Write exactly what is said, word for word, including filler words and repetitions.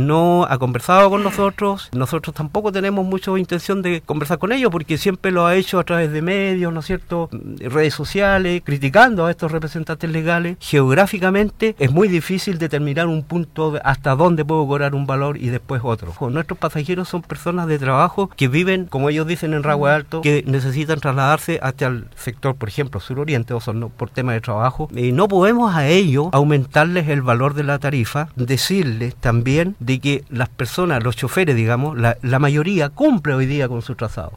no ha conversado con nosotros, nosotros tampoco tenemos mucha intención de conversar con ellos porque siempre lo ha hecho a través de medios, ¿no es cierto?, redes sociales, criticando a estos representantes legales. Geográficamente es muy difícil determinar un punto de hasta dónde puedo cobrar un valor y después otro. Nuestros pasajeros son personas de trabajo que viven, como ellos dicen, en Rahue Alto, que necesitan trasladarse hacia el sector, por ejemplo, suroriente, o son no, por tema de trabajo, y no podemos a ellos aumentarles el valor de la tarifa, decirles también de que las personas, los choferes, digamos, la, la mayoría cumple hoy día con su trazado.